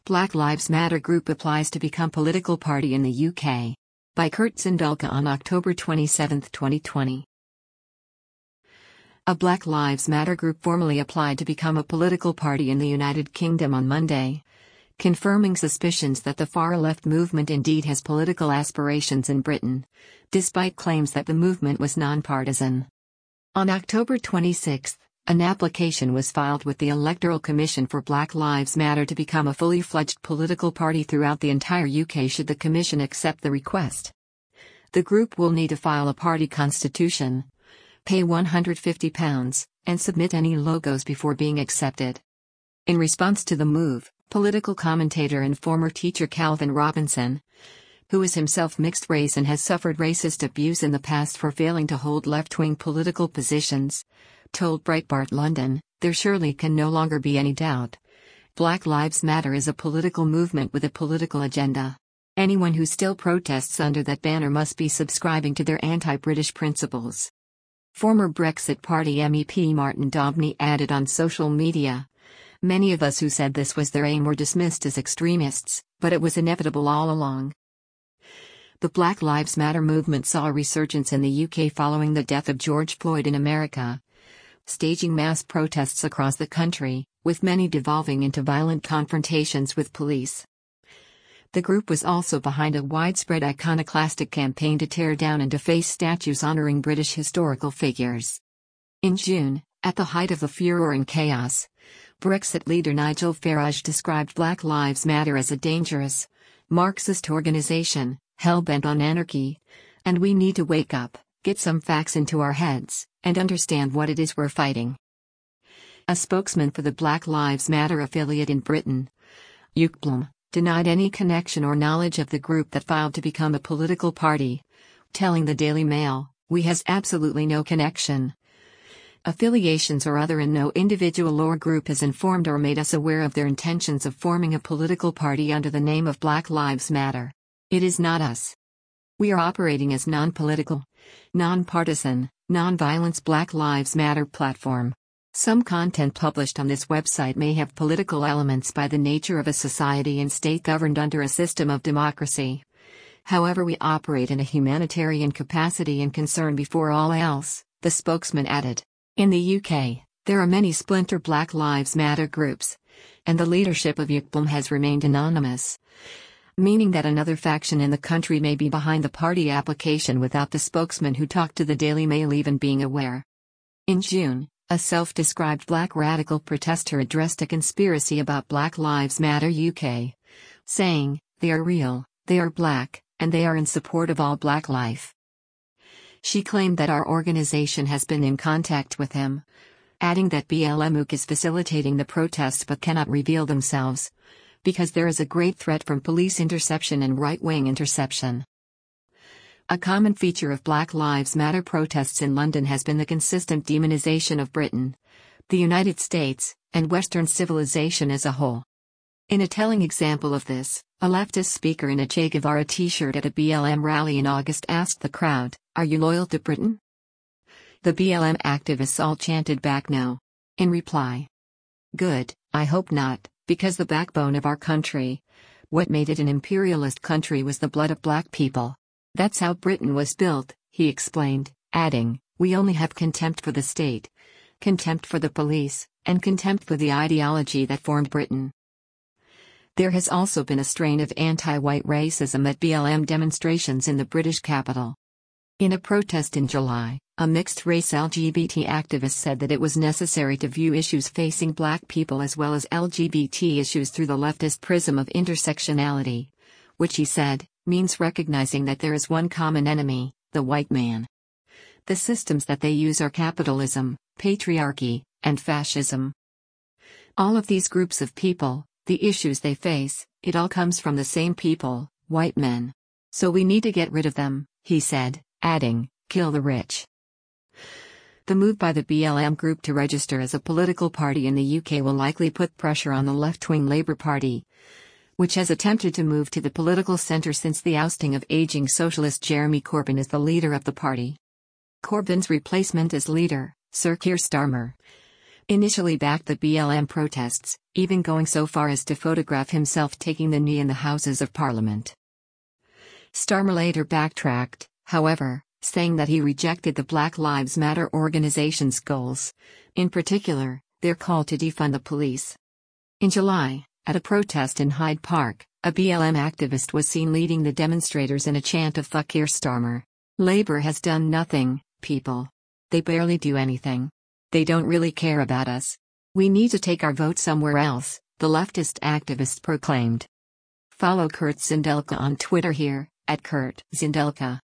Black Lives Matter group applies to become political party in the UK. By Kurt Zindulka on October 27, 2020. A Black Lives Matter group formally applied to become a political party in the United Kingdom on Monday, confirming suspicions that the far-left movement indeed has political aspirations in Britain, despite claims that the movement was non-partisan. On October 26, an application was filed with the Electoral Commission for Black Lives Matter to become a fully fledged political party throughout the entire UK should the Commission accept the request. The group will need to file a party constitution, pay £150, and submit any logos before being accepted. In response to the move, political commentator and former teacher Calvin Robinson, who is himself mixed race and has suffered racist abuse in the past for failing to hold left-wing political positions, told Breitbart London, "There surely can no longer be any doubt. Black Lives Matter is a political movement with a political agenda. Anyone who still protests under that banner must be subscribing to their anti-British principles." Former Brexit Party MEP Martin Daubney added on social media, "Many of us who said this was their aim were dismissed as extremists, but it was inevitable all along." The Black Lives Matter movement saw a resurgence in the UK following the death of George Floyd in America, staging mass protests across the country, with many devolving into violent confrontations with police. The group was also behind a widespread iconoclastic campaign to tear down and deface statues honoring British historical figures. In June, at the height of the furor and chaos, Brexit leader Nigel Farage described Black Lives Matter as a dangerous, Marxist organization, hell-bent on anarchy, and we need to wake up, get some facts into our heads, and understand what it is we're fighting. A spokesman for the Black Lives Matter affiliate in Britain, UKBLM, denied any connection or knowledge of the group that filed to become a political party, telling the Daily Mail, "We has absolutely no connection, affiliations or other, and no individual or group has informed or made us aware of their intentions of forming a political party under the name of Black Lives Matter. It is not us. We are operating as non-political, non-partisan, non-violence Black Lives Matter platform. Some content published on this website may have political elements by the nature of a society and state governed under a system of democracy. However, we operate in a humanitarian capacity and concern before all else," the spokesman added. In the UK, there are many splinter Black Lives Matter groups, and the leadership of UKBLM has remained anonymous, meaning that another faction in the country may be behind the party application without the spokesman who talked to the Daily Mail even being aware. In June, a self-described black radical protester addressed a conspiracy about Black Lives Matter UK, saying, "They are real, they are black, and they are in support of all black life." She claimed that our organization has been in contact with him, adding that BLM is facilitating the protests but cannot reveal themselves, because there is a great threat from police interception and right-wing interception. A common feature of Black Lives Matter protests in London has been the consistent demonization of Britain, the United States, and Western civilization as a whole. In a telling example of this, a leftist speaker in a Che Guevara t-shirt at a BLM rally in August asked the crowd, "Are you loyal to Britain?" The BLM activists all chanted back, "No." In reply. "Good, I hope not, because the backbone of our country, what made it an imperialist country, was the blood of black people. That's how Britain was built," he explained, adding, "We only have contempt for the state, contempt for the police, and contempt for the ideology that formed Britain." There has also been a strain of anti-white racism at BLM demonstrations in the British capital. In a protest in July, a mixed-race LGBT activist said that it was necessary to view issues facing black people as well as LGBT issues through the leftist prism of intersectionality, which he said means recognizing that there is one common enemy, the white man. The systems that they use are capitalism, patriarchy, and fascism. All of these groups of people, the issues they face, it all comes from the same people, white men. So we need to get rid of them, he said, adding, "Kill the rich." The move by the BLM group to register as a political party in the UK will likely put pressure on the left-wing Labour Party, which has attempted to move to the political centre since the ousting of ageing socialist Jeremy Corbyn as the leader of the party. Corbyn's replacement as leader, Sir Keir Starmer, initially backed the BLM protests, even going so far as to photograph himself taking the knee in the Houses of Parliament. Starmer later backtracked, however, saying that he rejected the Black Lives Matter organization's goals, in particular, their call to defund the police. In July, at a protest in Hyde Park, a BLM activist was seen leading the demonstrators in a chant of "Fuck Keir Starmer." Labour has done nothing, people. They barely do anything. They don't really care about us. We need to take our vote somewhere else, the leftist activist proclaimed. Follow Kurt Zindelka on Twitter here, @KurtZindelka.